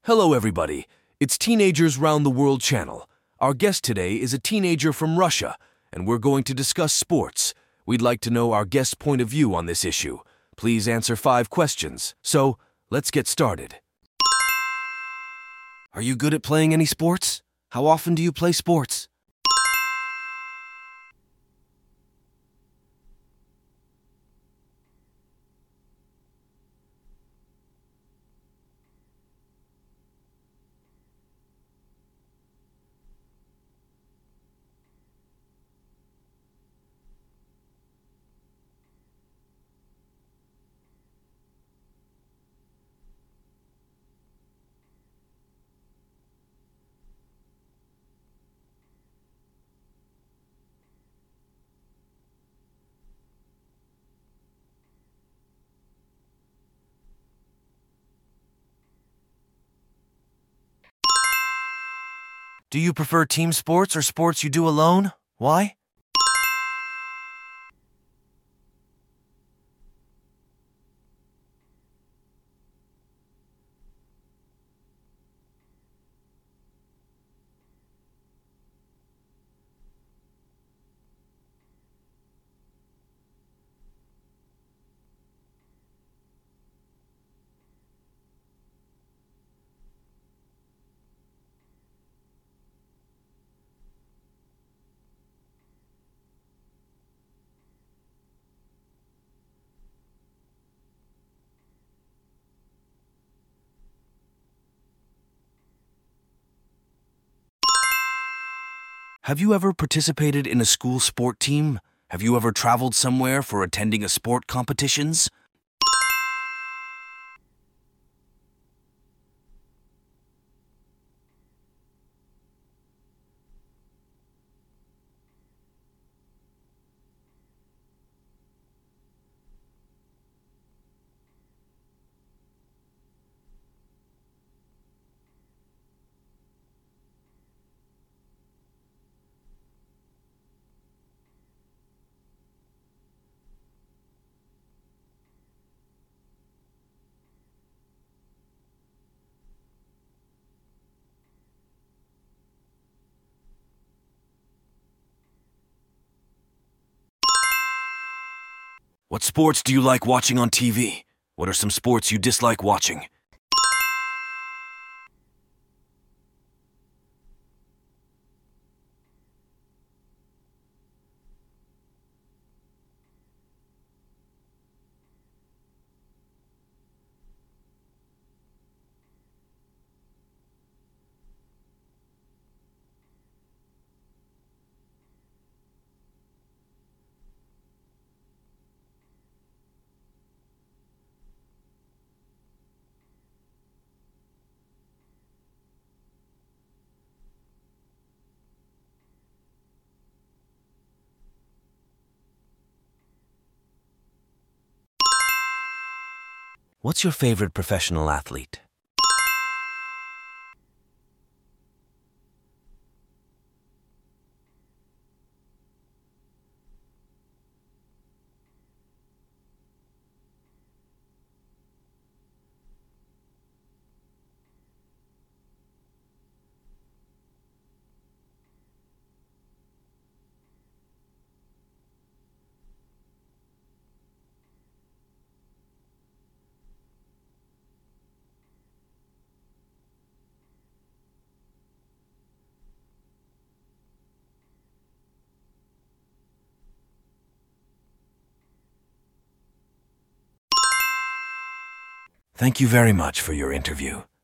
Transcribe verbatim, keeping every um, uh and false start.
Hello everybody, it's Teenagers Round the World channel. Our guest today is a teenager from Russia, and we're going to discuss sports. We'd like to know our guest's point of view on this issue. Please answer five questions. So, let's get started. Are you good at playing any sports? How often do you play sports? Do you prefer team sports or sports you do alone? Why? Have you ever participated in a school sport team? Have you ever traveled somewhere for attending a sport competitions? What sports do you like watching on T V? What are some sports you dislike watching? What's your favorite professional athlete? Thank you very much for your interview.